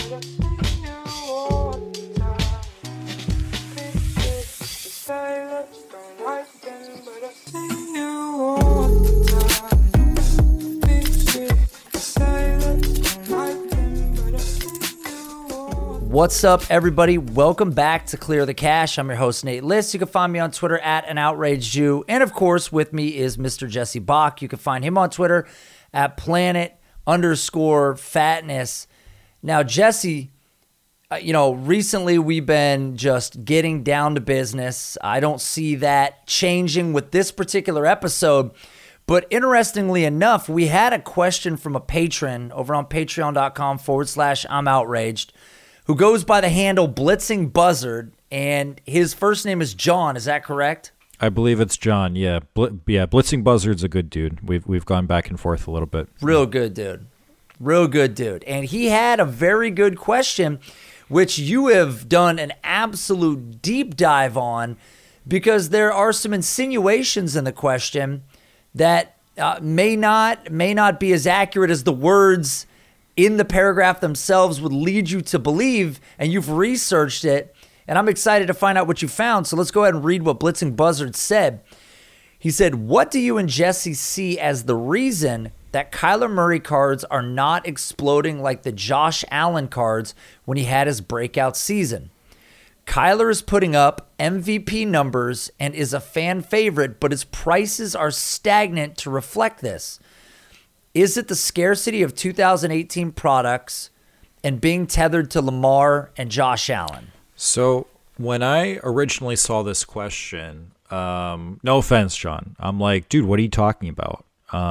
What's up, everybody? Welcome back to Clear the Cash. I'm your host, Nate Liss. You can find me on Twitter at AnOutragedJew. And of course, with me is Mr. Jesse Bach. You can find him on Twitter at Planet_Fatness. Now, Jesse, recently we've been just getting down to business. I don't see that changing with this particular episode. But interestingly enough, we had a question from a patron over on patreon.com/I'm who goes by the handle Blitzing Buzzard, and his first name is John. Is that correct? I believe it's John. Yeah, Blitzing Buzzard's a good dude. We've gone back and forth a little bit. Real good dude. And he had a very good question, which you have done an absolute deep dive on, because there are some insinuations in the question that may not be as accurate as the words in the paragraph themselves would lead you to believe, and you've researched it, and I'm excited to find out what you found. So let's go ahead and read what Blitzing Buzzard said. He said, what do you and Jesse see as the reason that Kyler Murray cards are not exploding like the Josh Allen cards when he had his breakout season? Kyler is putting up MVP numbers and is a fan favorite, but his prices are stagnant to reflect this. Is it the scarcity of 2018 products and being tethered to Lamar and Josh Allen? So when I originally saw this question, no offense, John, I'm like, dude, what are you talking about?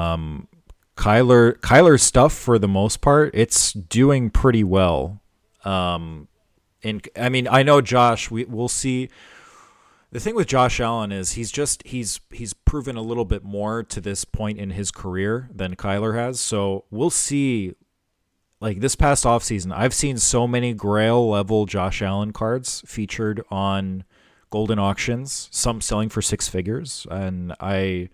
Kyler's stuff, for the most part, it's doing pretty well. I know Josh, we'll see. The thing with Josh Allen is he's proven a little bit more to this point in his career than Kyler has. So we'll see. Like this past offseason, I've seen so many Grail level Josh Allen cards featured on Golden Auctions, some selling for six figures. And I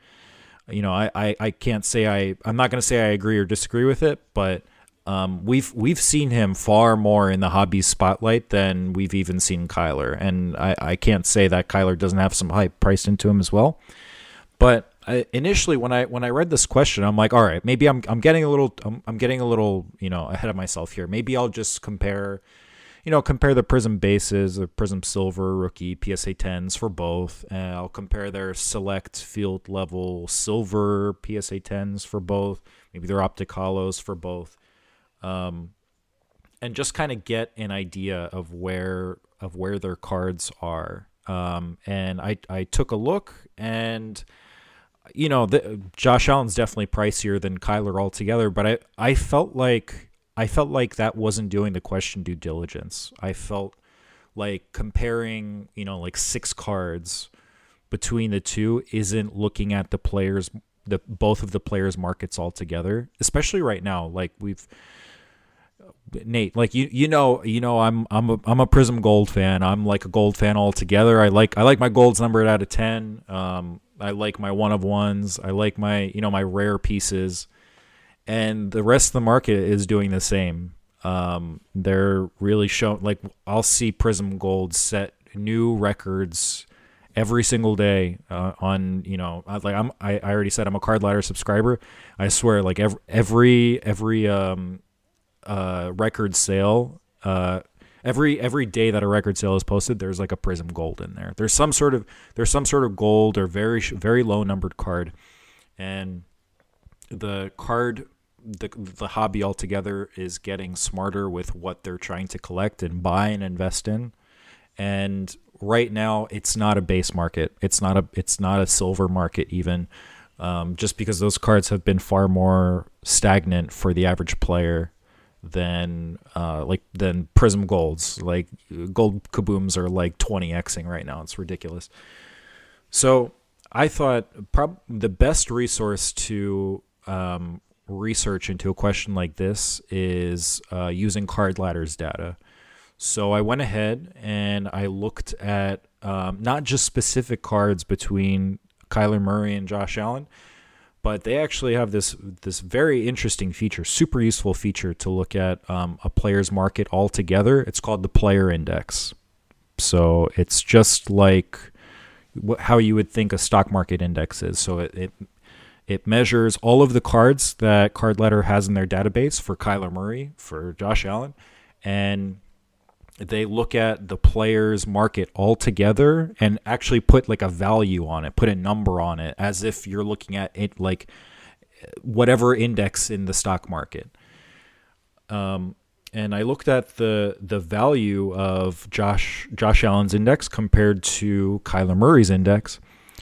can't say I'm not going to say I agree or disagree with it, but we've seen him far more in the hobby spotlight than we've even seen Kyler, and I can't say that Kyler doesn't have some hype priced into him as well. But initially, when I read this question, I'm like, all right, maybe I'm getting a little ahead of myself here. Maybe I'll just compare the Prism bases, the Prism Silver rookie PSA 10s for both. I'll compare their select field level silver PSA 10s for both. Maybe their optic hollows for both. And just kind of get an idea of where their cards are. And I took a look, and Josh Allen's definitely pricier than Kyler altogether. But I felt like that wasn't doing the question due diligence. I felt like comparing like six cards between the two isn't looking at both of the players' markets altogether, especially right now. Like Nate, like I'm a Prism Gold fan. I'm like a Gold fan altogether. I like my golds numbered out of 10. I like my 1 of 1s. I like my my rare pieces, and the rest of the market is doing the same. They're really showing, like, I'll see Prism Gold set new records every single day on I already said I'm a Card Ladder subscriber. I swear, like every record sale, every day that a record sale is posted, there's like a Prism Gold in there. There's some sort of gold or very very low numbered card, and the hobby altogether is getting smarter with what they're trying to collect and buy and invest in. And right now, it's not a base market. It's not a silver market even. Just because those cards have been far more stagnant for the average player than Prism Golds. Like gold kabooms are like 20xing right now. It's ridiculous. So I thought the best resource to research into a question like this is using Card Ladder's data. So I went ahead and I looked at not just specific cards between Kyler Murray and Josh Allen, but they actually have this very interesting feature, super useful feature to look at a player's market altogether. It's called the Player Index. So it's just like how you would think a stock market index is. So it measures all of the cards that Card Ladder has in their database for Kyler Murray, for Josh Allen, and they look at the player's market altogether and actually put like a value on it, put a number on it, as if you're looking at it like whatever index in the stock market. And I looked at the value of Josh Allen's index compared to Kyler Murray's index,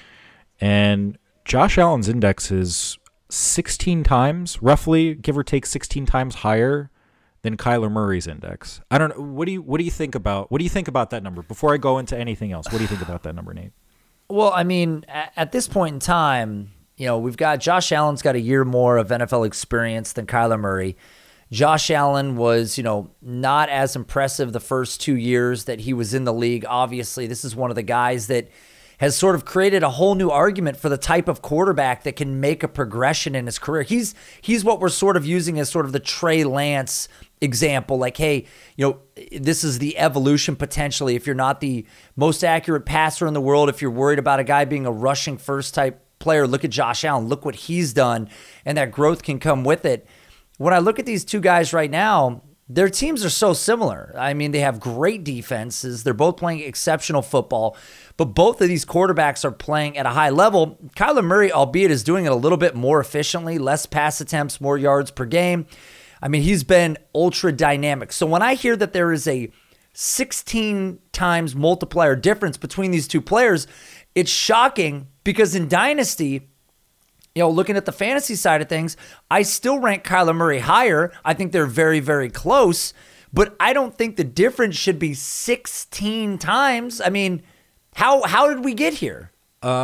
and Josh Allen's index is 16 times, roughly, give or take 16 times higher than Kyler Murray's index. I don't know. What do you think about that number? Before I go into anything else, what do you think about that number, Nate? Well, I mean, at this point in time, we've got Josh Allen's got a year more of NFL experience than Kyler Murray. Josh Allen was, not as impressive the first 2 years that he was in the league. Obviously, this is one of the guys that has sort of created a whole new argument for the type of quarterback that can make a progression in his career. He's what we're sort of using as sort of the Trey Lance example. Like, hey, this is the evolution potentially. If you're not the most accurate passer in the world, if you're worried about a guy being a rushing first type player, look at Josh Allen. Look what he's done, and that growth can come with it. When I look at these two guys right now, their teams are so similar. I mean, they have great defenses. They're both playing exceptional football, but both of these quarterbacks are playing at a high level. Kyler Murray, albeit, is doing it a little bit more efficiently, less pass attempts, more yards per game. I mean, he's been ultra dynamic. So when I hear that there is a 16 times multiplier difference between these two players, it's shocking because in Dynasty, looking at the fantasy side of things, I still rank Kyler Murray higher. I think they're very, very close, but I don't think the difference should be 16 times. I mean, how did we get here?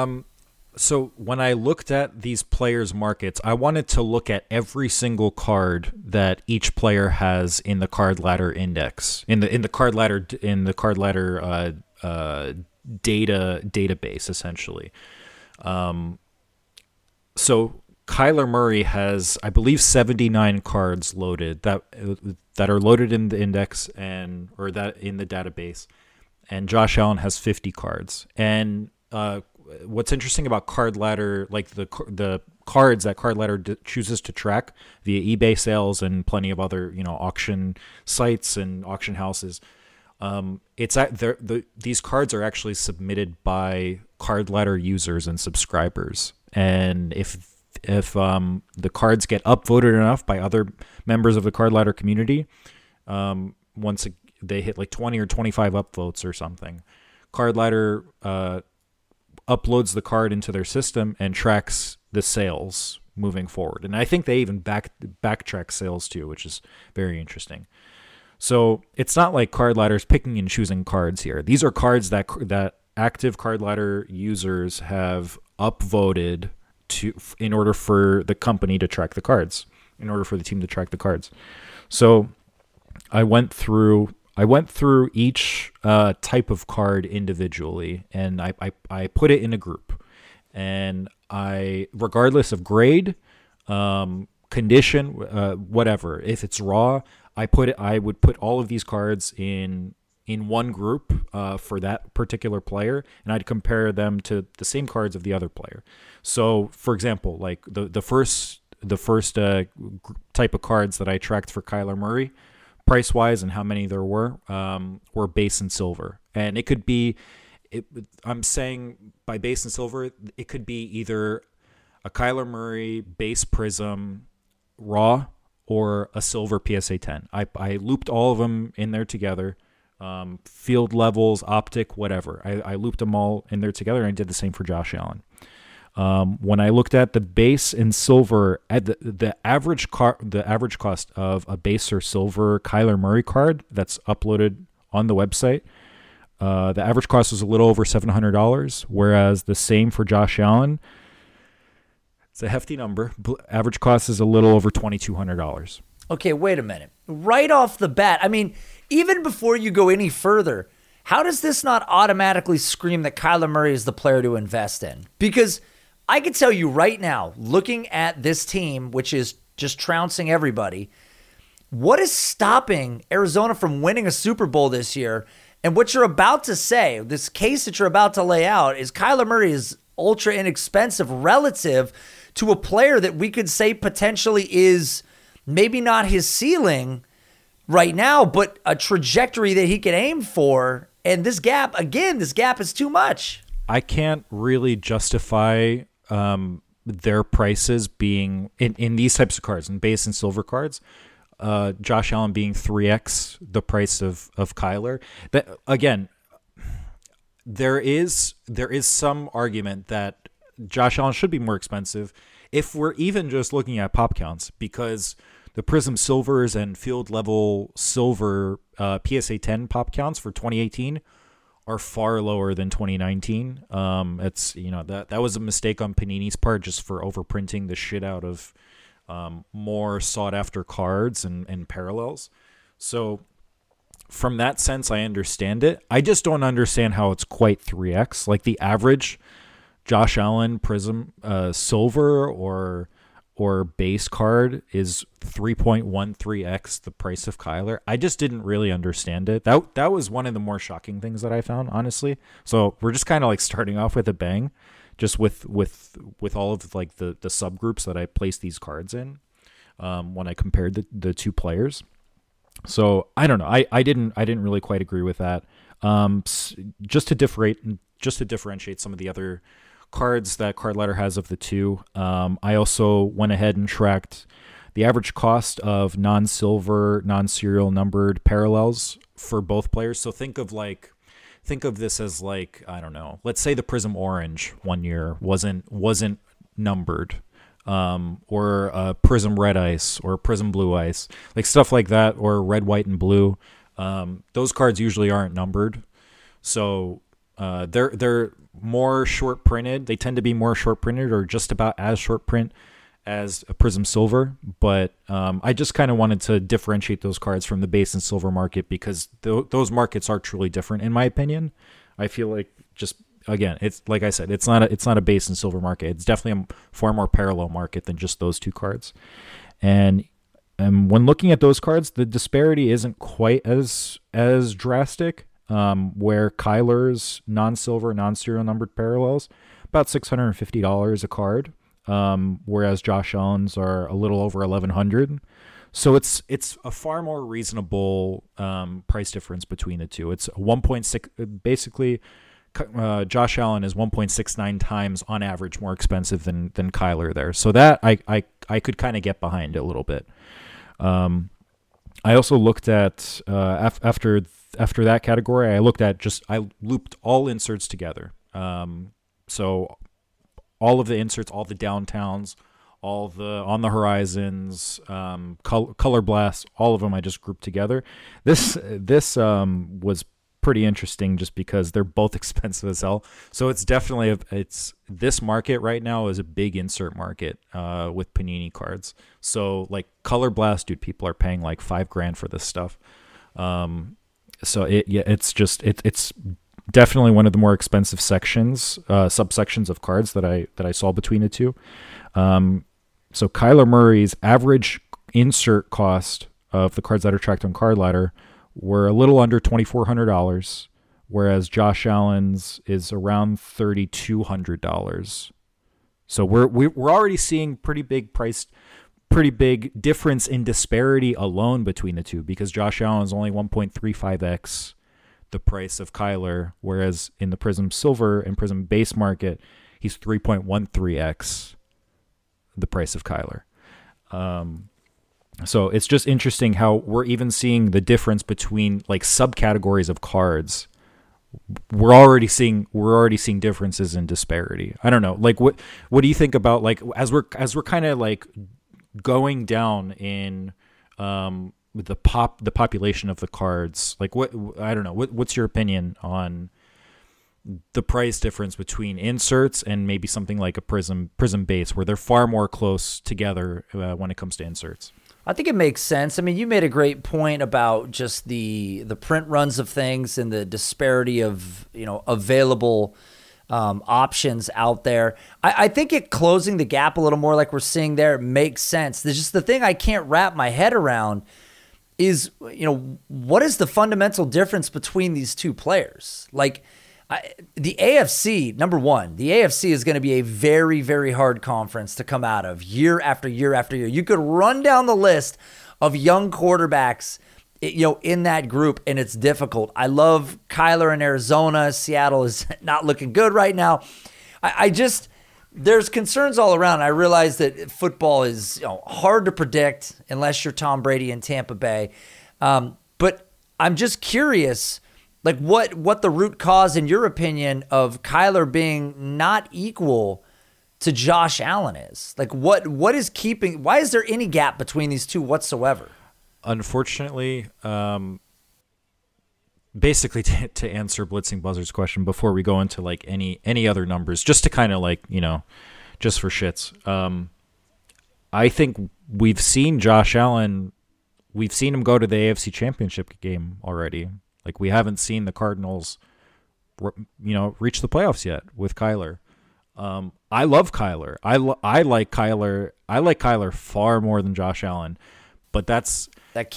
So when I looked at these players' markets, I wanted to look at every single card that each player has in the Card Ladder index, in the Card Ladder database, essentially. So Kyler Murray has, I believe, 79 cards loaded that are loaded in the index or that in the database, and Josh Allen has 50 cards. And what's interesting about Card Ladder, like the cards that Card Ladder chooses to track via eBay sales and plenty of other auction sites and auction houses, these cards are actually submitted by Card Ladder users and subscribers. And if the cards get upvoted enough by other members of the Card Ladder community, once they hit like 20 or 25 upvotes or something, Card Ladder uploads the card into their system and tracks the sales moving forward. And I think they even backtrack sales too, which is very interesting. So it's not like Card Ladder's picking and choosing cards here. These are cards that active Card Ladder users have upvoted in order for the company to track the cards, in order for the team to track the cards. So I went through each type of card individually, and I put it in a group, and regardless of grade, condition, whatever, if it's raw, I would put all of these cards in one group for that particular player, and I'd compare them to the same cards of the other player. So, for example, like the first type of cards that I tracked for Kyler Murray, price-wise and how many there were base and silver. And it could be, I'm saying by base and silver, it could be either a Kyler Murray base prism raw or a silver PSA 10. I looped all of them in there together. Field levels, optic, whatever. I looped them all in there together, and I did the same for Josh Allen. When I looked at the base and silver, at the average cost of a base or silver Kyler Murray card that's uploaded on the website, the average cost was a little over $700, whereas the same for Josh Allen, it's a hefty number. Average cost is a little over $2,200. Okay, wait a minute. Right off the bat, I mean, even before you go any further, how does this not automatically scream that Kyler Murray is the player to invest in? Because I can tell you right now, looking at this team, which is just trouncing everybody, what is stopping Arizona from winning a Super Bowl this year? And what you're about to say, this case that you're about to lay out, is Kyler Murray is ultra inexpensive relative to a player that we could say potentially is maybe not his ceiling right now, but a trajectory that he can aim for. And this gap is too much. I can't really justify their prices being in these types of cards, in base and silver cards. Josh Allen being 3x the price of Kyler. That again, there is some argument that Josh Allen should be more expensive if we're even just looking at pop counts, because the Prism Silvers and Field Level Silver PSA 10 pop counts for 2018 are far lower than 2019. It's that was a mistake on Panini's part, just for overprinting the shit out of more sought after cards and parallels. So from that sense, I understand it. I just don't understand how it's quite 3x. Like the average Josh Allen Prism Silver or base card is 3.13x the price of Kyler. I just didn't really understand it. That was one of the more shocking things that I found, honestly. So we're just kind of like starting off with a bang, just with all of like the subgroups that I placed these cards in when I compared the two players. So I don't know. I didn't really quite agree with that. Just to differentiate some of the other cards that Card Ladder has of the two. I also went ahead and tracked the average cost of non-silver, non-serial numbered parallels for both players. So think of this as like, I don't know, let's say the Prism Orange one year wasn't numbered, or Prism Red Ice or Prism Blue Ice, like stuff like that, or Red, White, and Blue. Those cards usually aren't numbered. So they're more short printed. They tend to be more short printed, or just about as short print as a Prism Silver. But I just kind of wanted to differentiate those cards from the base and silver market, because those markets are truly different, in my opinion. I feel like, just again, it's like I said, it's not a base and silver market. It's definitely a far more parallel market than just those two cards. And when looking at those cards, the disparity isn't quite as drastic. Where Kyler's non-silver, non-serial numbered parallels, about $650 a card, whereas Josh Allen's are a little over $1,100. So it's a far more reasonable price difference between the two. It's 1.6. Basically, Josh Allen is 1.69 times on average more expensive than Kyler there. So that I could kind of get behind a little bit. I also looked at after that category, I looped all inserts together. So all of the inserts, all the downtowns, all the on the horizons, color blasts, all of them I just grouped together. This was pretty interesting, just because they're both expensive as hell. So it's definitely this market right now is a big insert market with Panini cards. So like color blast, dude, people are paying like $5,000 for this stuff. So it's definitely one of the more expensive subsections of cards that I saw between the two. So Kyler Murray's average insert cost of the cards that are tracked on Card Ladder were a little under $2,400, whereas Josh Allen's is around $3,200. So we're already seeing pretty big difference in disparity alone between the two, because Josh Allen is only 1.35x the price of Kyler, whereas in the Prism Silver and Prism Base market, he's 3.13x the price of Kyler. So it's just interesting how we're even seeing the difference between like subcategories of cards. We're already seeing differences in disparity. I don't know. Like what do you think about, like, as we're kind of like going down in the population of the cards, like I don't know, what's your opinion on the price difference between inserts and maybe something like a Prism Base, where they're far more close together when it comes to inserts? I think it makes sense. I mean, you made a great point about just the print runs of things and the disparity of available options out there. I think it closing the gap a little more like we're seeing there makes sense. There's just the thing I can't wrap my head around is, what is the fundamental difference between these two players? Like the AFC, number one, the AFC is going to be a very, very hard conference to come out of year after year after year. You could run down the list of young quarterbacks in that group, and it's difficult. I love Kyler in Arizona. Seattle is not looking good right now. There's concerns all around. I realize that football is hard to predict unless you're Tom Brady in Tampa Bay. But I'm just curious, like what the root cause, in your opinion, of Kyler being not equal to Josh Allen is. Like what is keeping? Why is there any gap between these two whatsoever? Unfortunately, basically to answer Blitzing Buzzard's question before we go into like any other numbers, just to kind of like, just for shits. I think we've seen Josh Allen, we've seen him go to the AFC Championship game already. Like we haven't seen the Cardinals, reach the playoffs yet with Kyler. I love Kyler. I like Kyler. I like Kyler far more than Josh Allen, but that's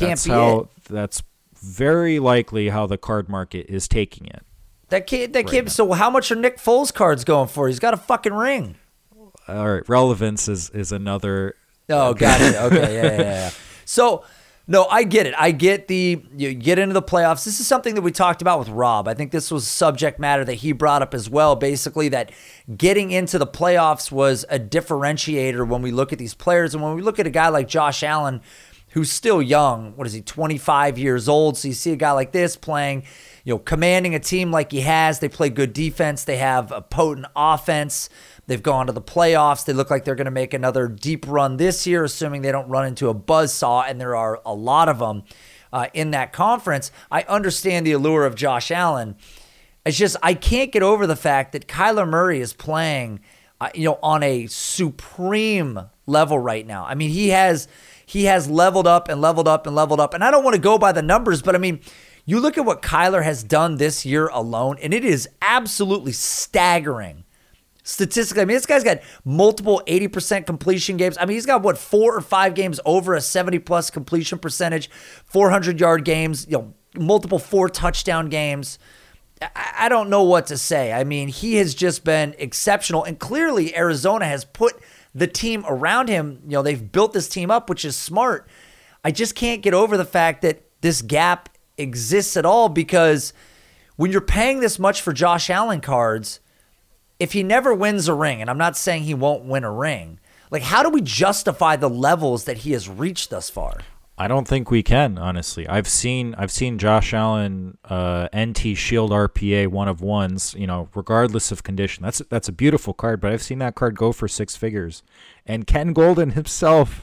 very likely how the card market is taking it. That can't. So how much are Nick Foles cards going for? He's got a fucking ring. All right, relevance is another. Oh, got it. Okay, yeah. So, no, I get it. I get you get into the playoffs. This is something that we talked about with Rob. I think this was subject matter that he brought up as well. Basically, that getting into the playoffs was a differentiator when we look at these players, and when we look at a guy like Josh Allen, who's still young. What is he, 25 years old? So you see a guy like this playing, commanding a team like he has. They play good defense. They have a potent offense. They've gone to the playoffs. They look like they're going to make another deep run this year, assuming they don't run into a buzzsaw, and there are a lot of them in that conference. I understand the allure of Josh Allen. It's just I can't get over the fact that Kyler Murray is playing on a supreme level right now. I mean, he has leveled up and leveled up and leveled up. And I don't want to go by the numbers, but I mean, you look at what Kyler has done this year alone, and it is absolutely staggering. Statistically, I mean, this guy's got multiple 80% completion games. I mean, he's got 4 or 5 games over a 70+ completion percentage, 400-yard games, multiple 4 touchdown games. I don't know what to say. I mean, he has just been exceptional, and clearly Arizona has put the team around him. They've built this team up, which is smart. I just can't get over the fact that this gap exists at all, because when you're paying this much for Josh Allen cards, if he never wins a ring, and I'm not saying he won't win a ring, like how do we justify the levels that he has reached thus far? I don't think we can, honestly. I've seen Josh Allen NT Shield RPA 1 of 1s, regardless of condition. That's a beautiful card, but I've seen that card go for 6 figures. And Ken Golden himself,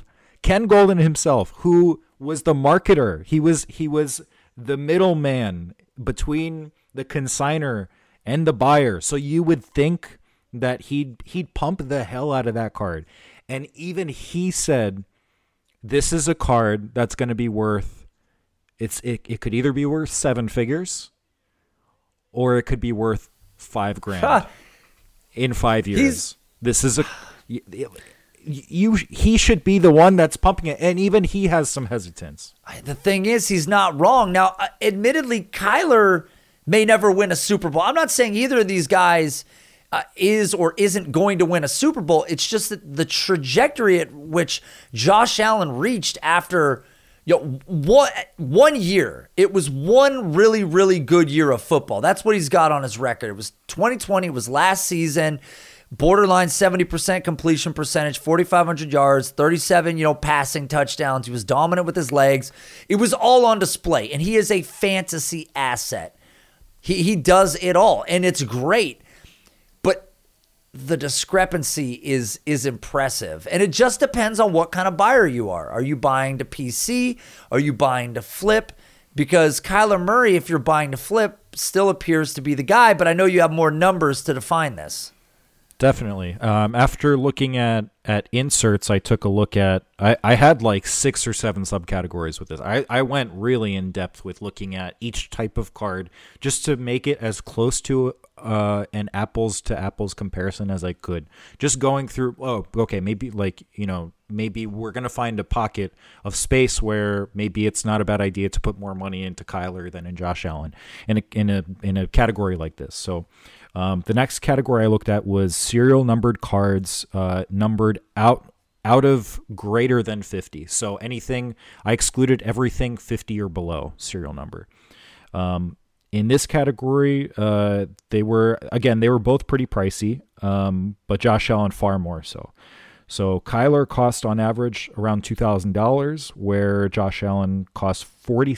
who was the marketer, he was the middleman between the consigner and the buyer. So you would think that he'd pump the hell out of that card. And even he said, this is a card that's going to be worth, it could either be worth 7 figures or it could be worth $5,000 in 5 years. He should be the one that's pumping it, and even he has some hesitance. The thing is, he's not wrong. Now, admittedly, Kyler may never win a Super Bowl. I'm not saying either of these guys is or isn't going to win a Super Bowl. It's just that the trajectory at which Josh Allen reached after one year. It was one really, really good year of football. That's what he's got on his record. It was 2020. It was last season. Borderline 70% completion percentage, 4,500 yards, 37, passing touchdowns. He was dominant with his legs. It was all on display, and he is a fantasy asset. He does it all, and it's great. But the discrepancy is impressive, and it just depends on what kind of buyer you are. Are you buying to PC? Are you buying to flip? Because Kyler Murray, if you're buying to flip, still appears to be the guy, but I know you have more numbers to define this. Definitely. After looking at inserts, I took a look at. I had like 6 or 7 subcategories with this. I went really in depth with looking at each type of card just to make it as close to an apples to apples comparison as I could. Just going through. Oh, okay. Maybe maybe we're gonna find a pocket of space where maybe it's not a bad idea to put more money into Kyler than in Josh Allen in a category like this. So. The next category I looked at was serial numbered cards, numbered out of greater than 50. So anything, I excluded everything 50 or below serial number. In this category, they were both pretty pricey, but Josh Allen far more so. So Kyler cost on average around $2,000, where Josh Allen cost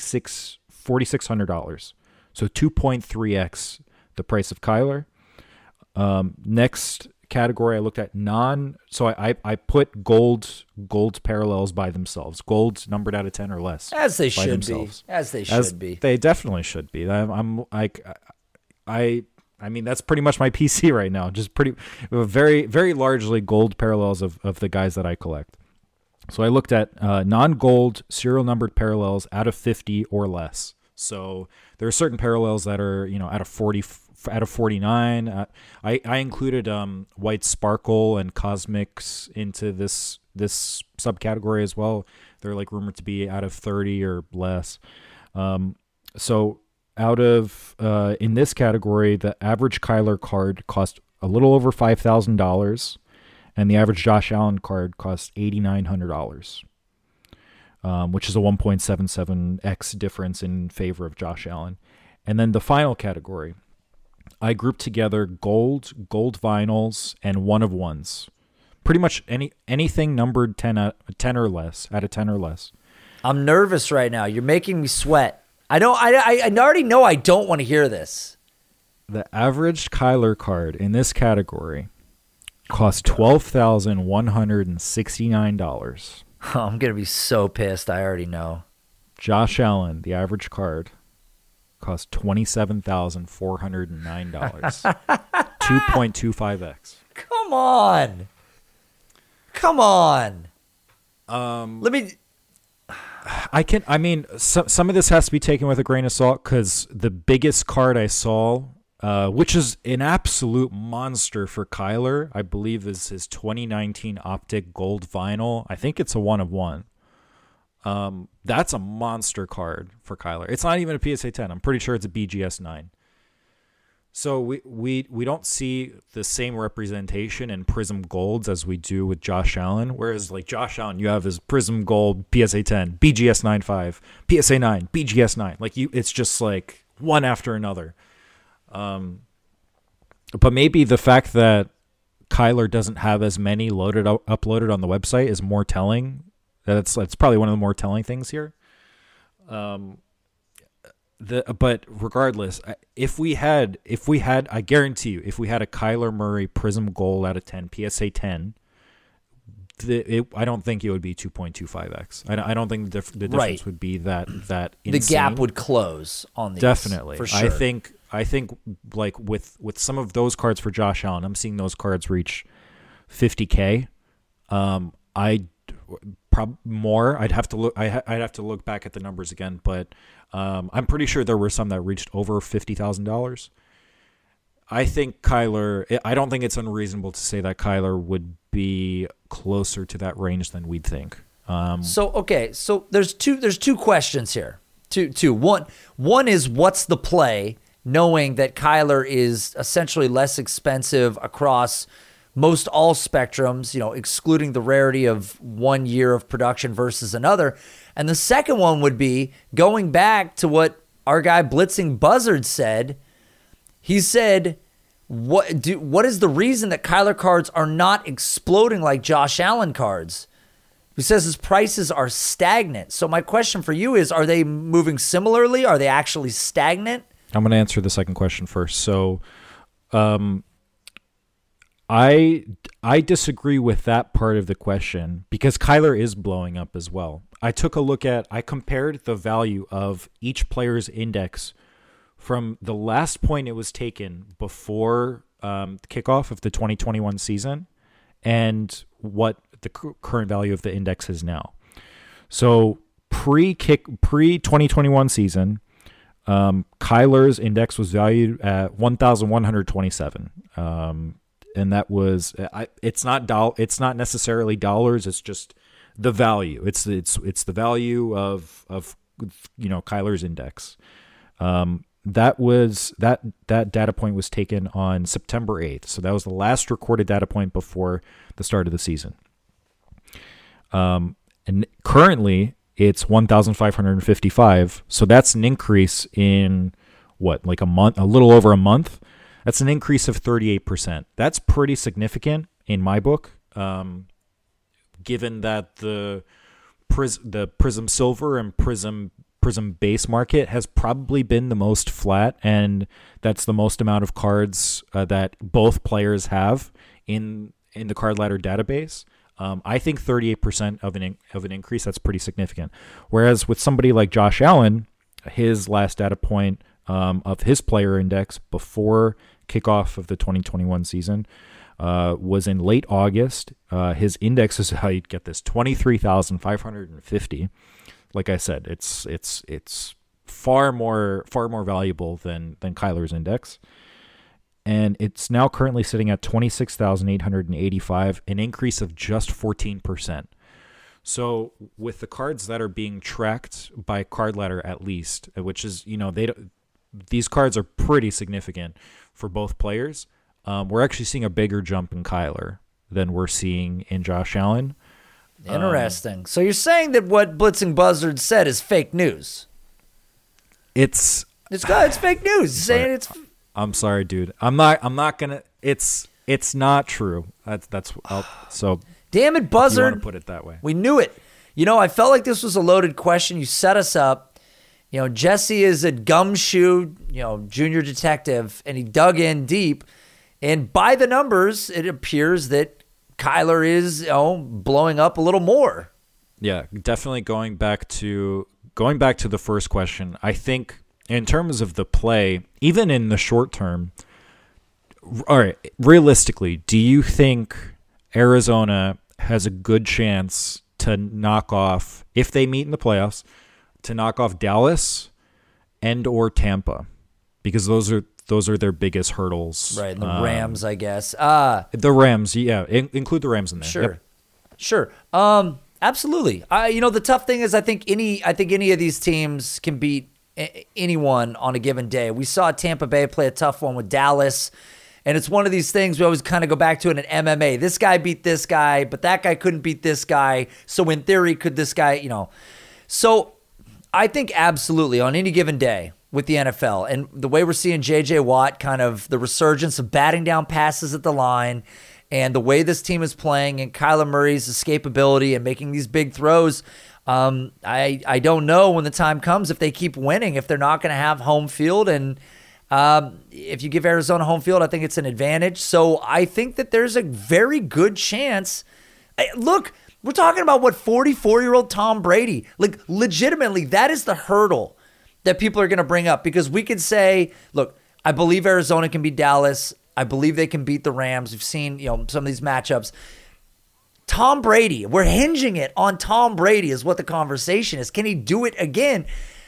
$4,600. So 2.3x the price of Kyler. Next category I looked at I put gold parallels by themselves. Gold numbered out of 10 or less. As they should be. As they should be. They definitely should be. I'm like I mean that's pretty much my PC right now. Just very very largely gold parallels of the guys that I collect. So I looked at non-gold serial numbered parallels out of 50 or less. So there are certain parallels that are, out of 40, out of 49. I included White Sparkle and Cosmics into this subcategory as well. They're like rumored to be out of 30 or less. So out of in this category, the average Kyler card cost a little over $5,000, and the average Josh Allen card cost $8,900. Which is a 1.77x difference in favor of Josh Allen. And then the final category, I grouped together gold vinyls, and one of ones. Pretty much anything numbered 10 or less, out of 10 or less. I'm nervous right now. You're making me sweat. I already know I don't want to hear this. The average Kyler card in this category cost $12,169. Oh, I'm going to be so pissed. I already know. Josh Allen, the average card, cost $27,409. 2.25x. Come on. Let me... Some of this has to be taken with a grain of salt because the biggest card I saw, which is an absolute monster for Kyler, I believe is his 2019 Optic Gold Vinyl. I think it's a 1 of 1. That's a monster card for Kyler. It's not even a PSA 10. I'm pretty sure it's a BGS 9. So we don't see the same representation in Prism Golds as we do with Josh Allen. Whereas like Josh Allen, you have his Prism Gold, PSA 10, BGS 9.5, PSA 9, BGS 9. It's just like one after another. But maybe the fact that Kyler doesn't have as many uploaded on the website is more telling. That's probably one of the more telling things here. But regardless, if we had, I guarantee you, if we had a Kyler Murray Prism Gold out of 10, PSA 10, I don't think it would be 2.25x. I don't think the difference would be that insane. The gap would close on these. Definitely. For sure. I think like with some of those cards for Josh Allen, I'm seeing those cards reach $50K. More. I'd have to look back at the numbers again, but I'm pretty sure there were some that reached over $50,000. I think Kyler. I don't think it's unreasonable to say that Kyler would be closer to that range than we'd think. So there's two questions here. Two. One is what's the play, knowing that Kyler is essentially less expensive across most all spectrums, excluding the rarity of 1 year of production versus another. And the second one would be going back to what our guy Blitzing Buzzard said. He said, what is the reason that Kyler cards are not exploding like Josh Allen cards? He says his prices are stagnant. So my question for you is, are they moving similarly? Are they actually stagnant? I'm going to answer the second question first. So I disagree with that part of the question because Kyler is blowing up as well. I compared the value of each player's index from the last point it was taken before kickoff of the 2021 season and what the current value of the index is now. So pre 2021 season, Kyler's index was valued at 1,127. And that was it's not necessarily dollars. It's just the value. It's the value of Kyler's index. That data point was taken on September 8th. So that was the last recorded data point before the start of the season. And currently it's 1,555. So that's an increase in like a month, a little over a month. That's an increase of 38%. That's pretty significant in my book, given that the Prism Silver and Prism base market has probably been the most flat, and that's the most amount of cards that both players have in the Card Ladder database. I think 38% of an increase, that's pretty significant. Whereas with somebody like Josh Allen, his last data point of his player index before kickoff of the 2021 season was in late August. His index is, how you'd get this, 23,550. Like I said, it's far more valuable than Kyler's index. And it's now currently sitting at 26,885, an increase of just 14%. So with the cards that are being tracked by Card Ladder, at least, which is, these cards are pretty significant for both players. We're actually seeing a bigger jump in Kyler than we're seeing in Josh Allen. Interesting. So you're saying that what Blitzing Buzzard said is fake news? It's fake news. Saying it's. I'm sorry, dude. I'm not gonna. It's not true. So. Damn it, Buzzard. You want to put it that way. We knew it. I felt like this was a loaded question. You set us up. Jesse is a gumshoe, junior detective, and he dug in deep. And by the numbers, it appears that Kyler is, blowing up a little more. Yeah, definitely going back to the first question. I think in terms of the play, even in the short term, all right, realistically, do you think Arizona has a good chance to knock off, if they meet in the playoffs, to knock off Dallas and or Tampa? Because those are their biggest hurdles. Right, and the Rams, I guess. The Rams, yeah. Include the Rams in there. Sure. Yep. Sure. Absolutely. The tough thing is I think any of these teams can beat anyone on a given day. We saw Tampa Bay play a tough one with Dallas, and it's one of these things we always kind of go back to in an MMA. This guy beat this guy, but that guy couldn't beat this guy, so in theory, could this guy, So I think absolutely on any given day with the NFL and the way we're seeing J.J. Watt, kind of the resurgence of batting down passes at the line, and the way this team is playing and Kyler Murray's escapability and making these big throws, I don't know when the time comes if they keep winning, if they're not going to have home field. And if you give Arizona home field, I think it's an advantage. So I think that there's a very good chance. Look, we're talking about 44-year-old Tom Brady. Like, legitimately, that is the hurdle that people are going to bring up, because we could say, look, I believe Arizona can beat Dallas. I believe they can beat the Rams. We've seen, some of these matchups. Tom Brady, we're hinging it on Tom Brady is what the conversation is. Can he do it again?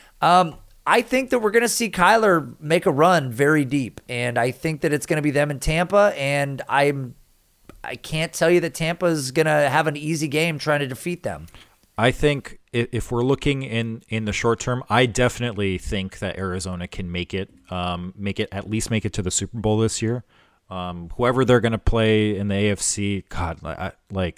I think that we're going to see Kyler make a run very deep, and I think that it's going to be them in Tampa, and I can't tell you that Tampa is going to have an easy game trying to defeat them. I think if we're looking in the short term, I definitely think that Arizona can make it at least make it to the Super Bowl this year. Whoever they're going to play in the AFC, God, I'm a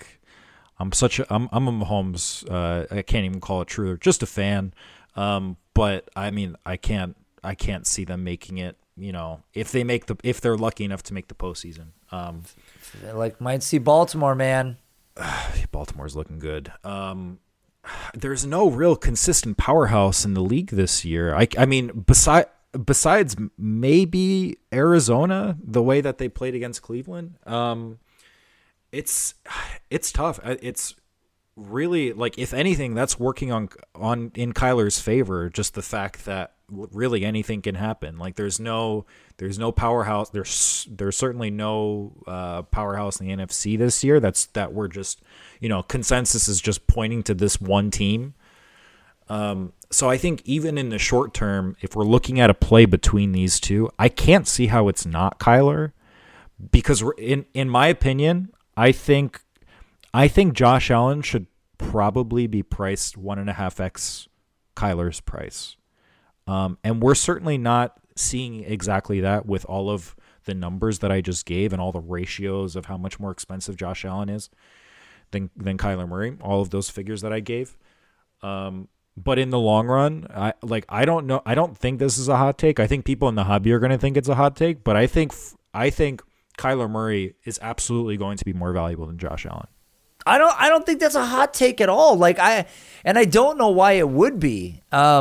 Mahomes. I can't even call it true. Just a fan. But I mean, I can't see them making it. If they're lucky enough to make the postseason. Might see Baltimore, man. Baltimore's looking good. There's no real consistent powerhouse in the league this year. I mean, besides maybe Arizona, the way that they played against Cleveland, it's tough. It's really, like, if anything, that's working on in Kyler's favor. Just the fact that really anything can happen. Like there's no powerhouse. There's certainly no powerhouse in the NFC this year. That we're just, consensus is just pointing to this one team. So I think even in the short term, if we're looking at a play between these two, I can't see how it's not Kyler, because in my opinion, I think Josh Allen should probably be priced 1.5x Kyler's price. And we're certainly not seeing exactly that with all of the numbers that I just gave and all the ratios of how much more expensive Josh Allen is than Kyler Murray, all of those figures that I gave. But in the long run, I don't know. I don't think this is a hot take. I think people in the hobby are going to think it's a hot take, but I think Kyler Murray is absolutely going to be more valuable than Josh Allen. I don't think that's a hot take at all. I don't know why it would be.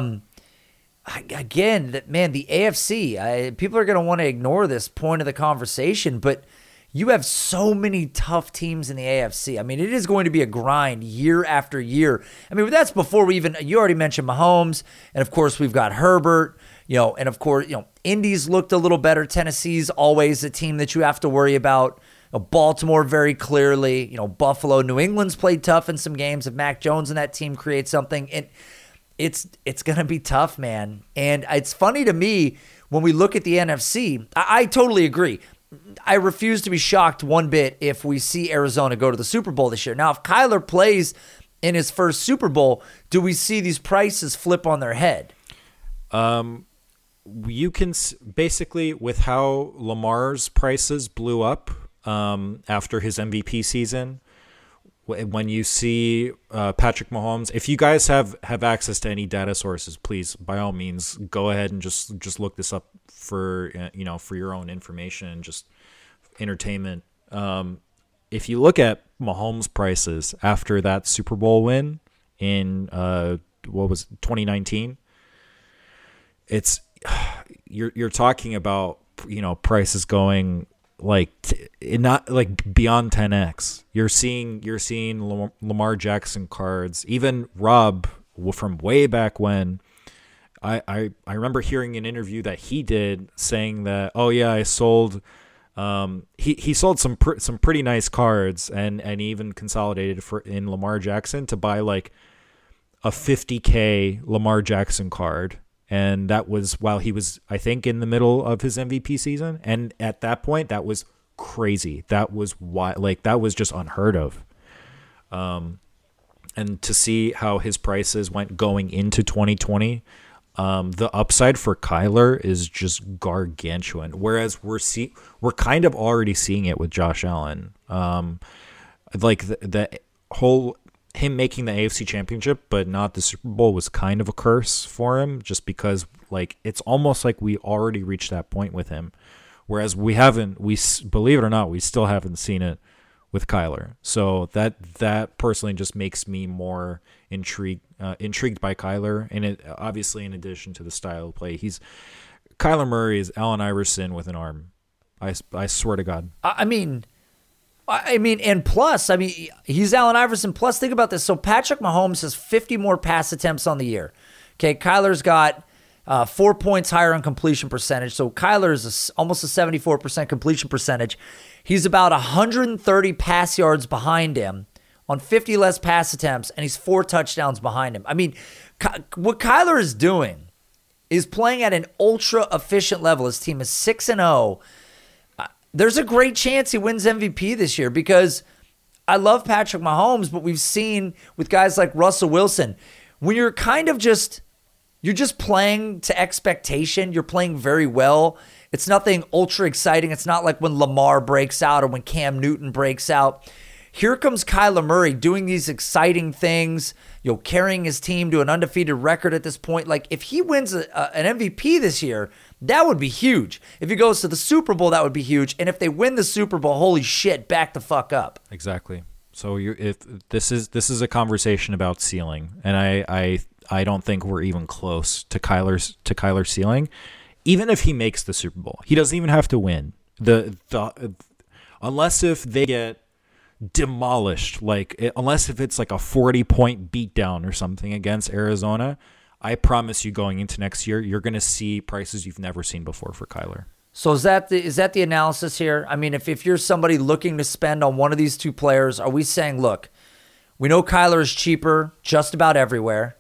Again, the AFC, people are going to want to ignore this point of the conversation, but you have so many tough teams in the AFC. I mean, it is going to be a grind year after year. I mean, that's before you already mentioned Mahomes, and of course we've got Herbert, and of course, Indy's looked a little better. Tennessee's always a team that you have to worry about. Baltimore very clearly, Buffalo, New England's played tough in some games. If Mac Jones and that team create something, it's going to be tough, man. And it's funny to me when we look at the NFC, I totally agree. I refuse to be shocked one bit if we see Arizona go to the Super Bowl this year. Now, if Kyler plays in his first Super Bowl, do we see these prices flip on their head? You can basically, with how Lamar's prices blew up after his MVP season, when you see Patrick Mahomes, if you guys have access to any data sources, please, by all means, go ahead and just look this up for your own information and just entertainment. If you look at Mahomes' prices after that Super Bowl win in 2019, it's you're talking about prices going not beyond 10x. You're seeing Lamar Jackson cards. Even Rob from way back when, I remember hearing an interview that he did saying that, oh yeah, I sold he sold some pretty nice cards and even consolidated in Lamar Jackson to buy like a $50K Lamar Jackson card. And that was while he was, I think, in the middle of his MVP season. And at that point, that was crazy. That was that was just unheard of. And to see how his prices went going into 2020, the upside for Kyler is just gargantuan. Whereas we're kind of already seeing it with Josh Allen. The whole him making the AFC Championship but not the Super Bowl was kind of a curse for him, just because it's almost like we already reached that point with him, whereas we believe it or not, we still haven't seen it with Kyler. So that personally just makes me more intrigued by Kyler, and it obviously, in addition to the style of play, Kyler Murray is Allen Iverson with an arm. I swear to God. I mean, and plus, he's Allen Iverson. Plus, think about this. So Patrick Mahomes has 50 more pass attempts on the year. Okay, Kyler's got 4 points higher on completion percentage. So Kyler is almost a 74% completion percentage. He's about 130 pass yards behind him on 50 less pass attempts, and he's 4 touchdowns behind him. I mean, what Kyler is doing is playing at an ultra efficient level. His team is 6-0. There's a great chance he wins MVP this year, because I love Patrick Mahomes, but we've seen with guys like Russell Wilson, when you're kind of you're just playing to expectation, you're playing very well. It's nothing ultra exciting. It's not like when Lamar breaks out or when Cam Newton breaks out. Here comes Kyler Murray doing these exciting things, carrying his team to an undefeated record at this point. If he wins an MVP this year, that would be huge. If he goes to the Super Bowl, that would be huge. And if they win the Super Bowl, holy shit, back the fuck up. Exactly. So if this is a conversation about ceiling, and I don't think we're even close to Kyler's ceiling. Even if he makes the Super Bowl, he doesn't even have to win. Unless if they get demolished, unless if it's like a 40-point beatdown or something against Arizona, I promise you, going into next year, you're going to see prices you've never seen before for Kyler. So is that the analysis here? I mean, if you're somebody looking to spend on one of these two players, are we saying, look, we know Kyler is cheaper just about everywhere.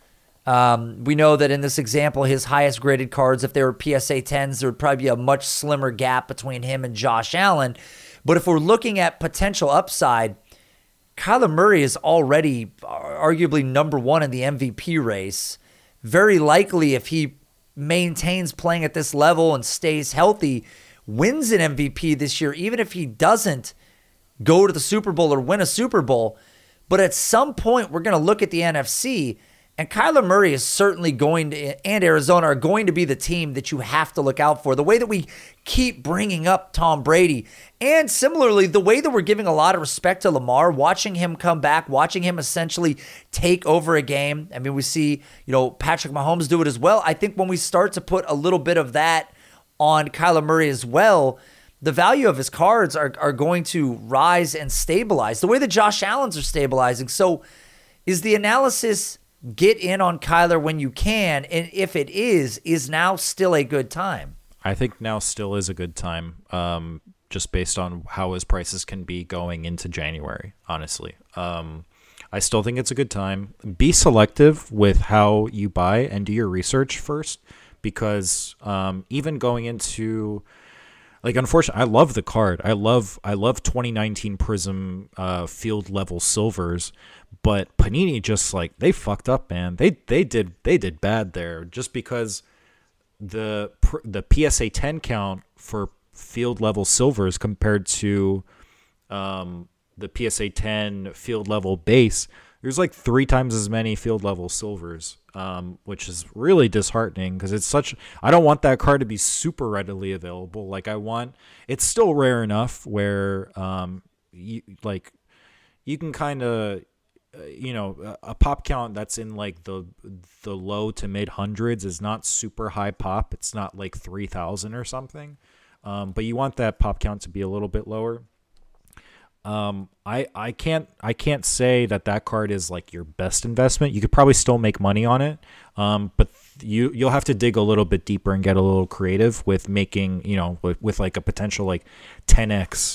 We know that in this example, his highest graded cards, if they were PSA 10s, there would probably be a much slimmer gap between him and Josh Allen. But if we're looking at potential upside, Kyler Murray is already arguably number one in the MVP race. Very likely, if he maintains playing at this level and stays healthy, wins an MVP this year, even if he doesn't go to the Super Bowl or win a Super Bowl. But at some point, we're going to look at the NFC, and Kyler Murray is certainly going to, and Arizona are going to be the team that you have to look out for. The way that we keep bringing up Tom Brady, and similarly, the way that we're giving a lot of respect to Lamar, watching him come back, watching him essentially take over a game. I mean, we see, Patrick Mahomes do it as well. I think when we start to put a little bit of that on Kyler Murray as well, the value of his cards are going to rise and stabilize the way that Josh Allen's are stabilizing. So is the analysis get in on Kyler when you can, and if it is now still a good time? I think now still is a good time, just based on how his prices can be going into January, honestly. I still think it's a good time. Be selective with how you buy and do your research first, because even going into, unfortunately, I love the card. I love 2019 Prism field level silvers, but Panini just they fucked up, man. They did bad there, just because the PSA 10 count for field level silvers compared to the PSA 10 field level base, there's 3 times as many field level silvers, which is really disheartening, because I don't want that card to be super readily available. It's still rare enough where you can kind of, a pop count that's in the low to mid hundreds is not super high pop. It's not 3,000 or something. But you want that pop count to be a little bit lower. I can't say that card is your best investment. You could probably still make money on it. But you'll have to dig a little bit deeper and get a little creative with making, with a potential 10x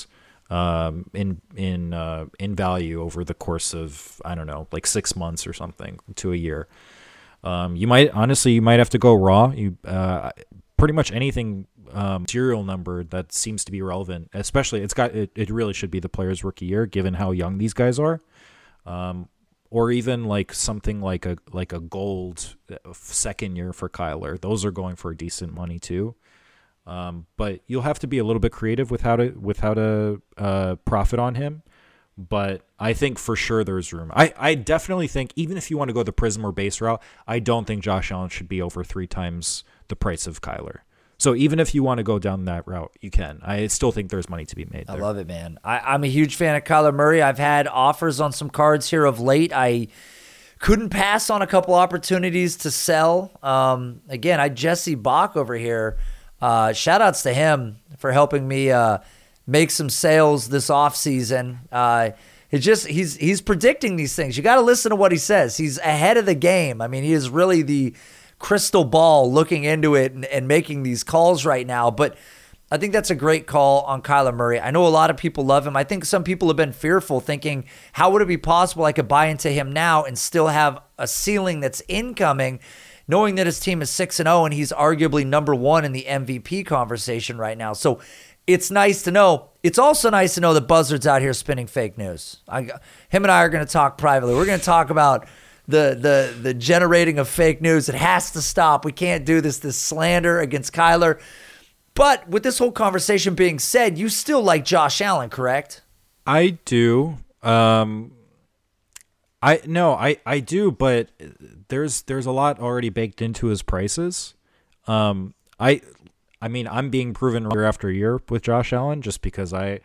in value over the course of, I don't know, 6 months or something to a year. You might have to go raw. Pretty much anything serial number that seems to be relevant, especially it really should be the player's rookie year, given how young these guys are. Or even something like a gold second year for Kyler. Those are going for decent money too. But you'll have to be a little bit creative with how to profit on him. But I think for sure there's room. I definitely think, even if you want to go the Prism or base route, I don't think Josh Allen should be over 3 times the price of Kyler. So even if you want to go down that route, you can. I still think there's money to be made there. I love it, man. I'm a huge fan of Kyler Murray. I've had offers on some cards here of late. I couldn't pass on a couple opportunities to sell. Again, Jesse Bach over here. Shout outs to him for helping me make some sales this offseason. He's predicting these things. You got to listen to what he says. He's ahead of the game. I mean, he is really the crystal ball looking into it and making these calls right now. But I think that's a great call on Kyler Murray. I know a lot of people love him. I think some people have been fearful, thinking, how would it be possible I could buy into him now and still have a ceiling that's incoming, knowing that his team is 6-0 and he's arguably number one in the MVP conversation right now. So it's nice to know. It's also nice to know that Buzzard's out here spinning fake news. Him and I are going to talk privately. We're going to talk about the generating of fake news. It has to stop. We can't do this slander against Kyler. But with this whole conversation being said, you still like Josh Allen, correct? I do. I do, but there's a lot already baked into his prices. I mean, I'm being proven year after year with Josh Allen, just because I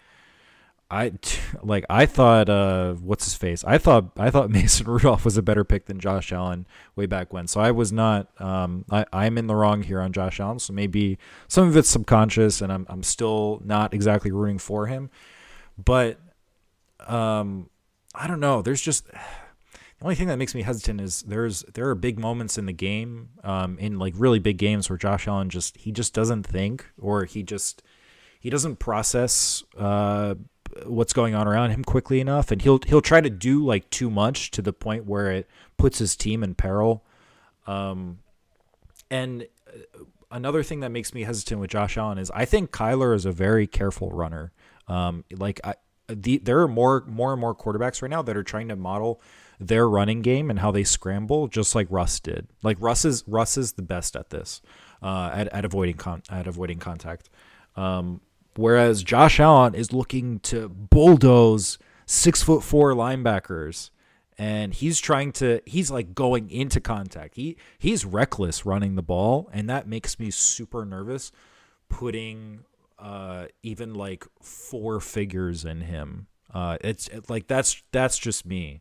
thought what's his face? I thought Mason Rudolph was a better pick than Josh Allen way back when. So I was not. I'm in the wrong here on Josh Allen. So maybe some of it's subconscious, and I'm still not exactly rooting for him. But I don't know. There's only thing that makes me hesitant is there are big moments in the game, in like really big games where Josh Allen just doesn't think, or he doesn't process what's going on around him quickly enough, and he'll try to do like too much to the point where it puts his team in peril. And another thing that makes me hesitant with Josh Allen is I think Kyler is a very careful runner. There are more and more quarterbacks right now that are trying to model their running game and how they scramble, just like Russ did. Like Russ is the best at this, at avoiding contact. Whereas Josh Allen is looking to bulldoze 6'4" linebackers, and he's like going into contact. He's reckless running the ball, and that makes me super nervous putting even like 4 figures in him. It's like that's just me.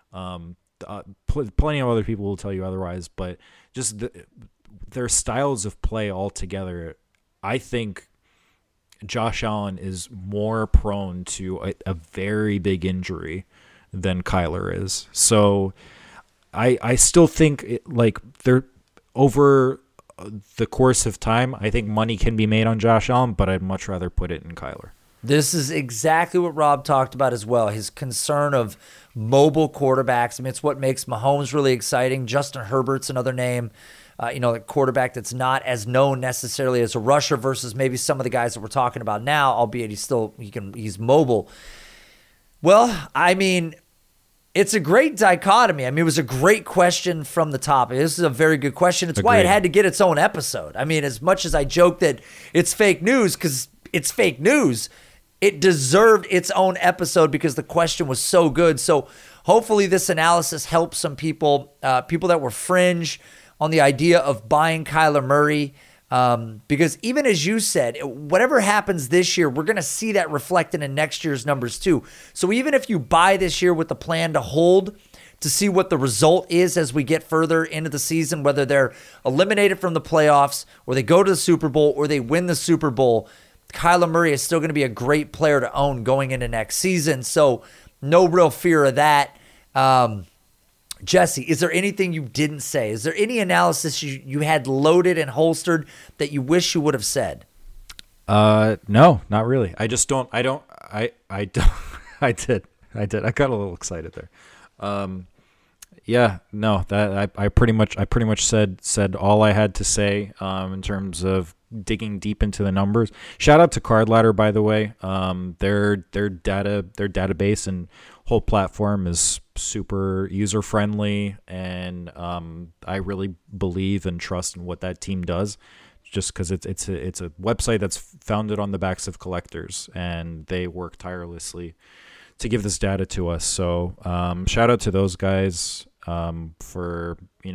Plenty of other people will tell you otherwise, but just their styles of play altogether, I think Josh Allen is more prone to a very big injury than Kyler is. So I still think they're over the course of time, I think money can be made on Josh Allen, but I'd much rather put it in Kyler. This is exactly what Rob talked about as well, his concern of mobile quarterbacks. I mean, it's what makes Mahomes really exciting. Justin Herbert's another name, a quarterback that's not as known necessarily as a rusher versus maybe some of the guys that we're talking about now, albeit he's mobile. Well, I mean, it's a great dichotomy. I mean, it was a great question from the top. This is a very good question. It's why it had to get its own episode. I mean, as much as I joke that it's fake news because it's fake news, it deserved its own episode because the question was so good. So hopefully this analysis helps some people, people that were fringe on the idea of buying Kyler Murray. Because even as you said, whatever happens this year, we're going to see that reflected in next year's numbers too. So even if you buy this year with the plan to hold to see what the result is as we get further into the season, whether they're eliminated from the playoffs or they go to the Super Bowl or they win the Super Bowl, Kyler Murray is still going to be a great player to own going into next season. So no real fear of that. Jesse, is there anything you didn't say? Is there any analysis you had loaded and holstered that you wish you would have said? No, not really. I just don't. I don't. I did. I got a little excited there. Yeah. No. That I pretty much said all I had to say. In terms of digging deep into the numbers. Shout out to Card Ladder, by the way. Their database and whole platform is super user friendly, and I really believe and trust in what that team does, just because it's a website that's founded on the backs of collectors, and they work tirelessly to give this data to us. So shout out to those guys for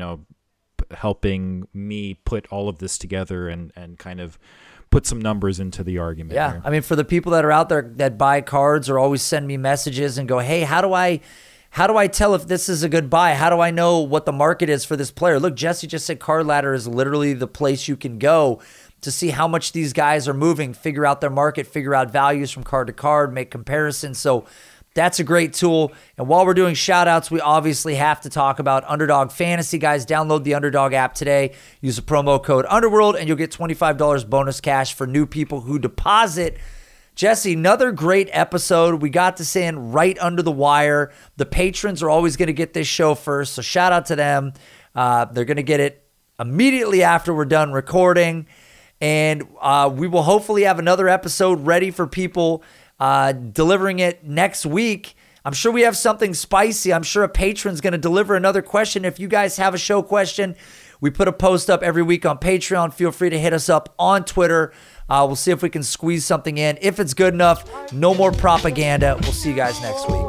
helping me put all of this together and kind of put some numbers into the argument. Yeah, here. I mean, for the people that are out there that buy cards or always send me messages and go, hey, how do I tell if this is a good buy? How do I know what the market is for this player? Look, Jesse just said Card Ladder is literally the place you can go to see how much these guys are moving, figure out their market, figure out values from card to card, make comparisons. So that's a great tool. And while we're doing shout outs, we obviously have to talk about Underdog Fantasy. Guys, download the Underdog app today. Use the promo code Underworld and you'll get $25 bonus cash for new people who deposit. Jesse, another great episode. We got this in right under the wire. The patrons are always going to get this show first, so shout out to them. They're going to get it immediately after we're done recording. And we will hopefully have another episode ready for people, delivering it next week. I'm sure we have something spicy. I'm sure a patron's going to deliver another question. If you guys have a show question, we put a post up every week on Patreon. Feel free to hit us up on Twitter. We'll see if we can squeeze something in. If it's good enough, no more propaganda. We'll see you guys next week.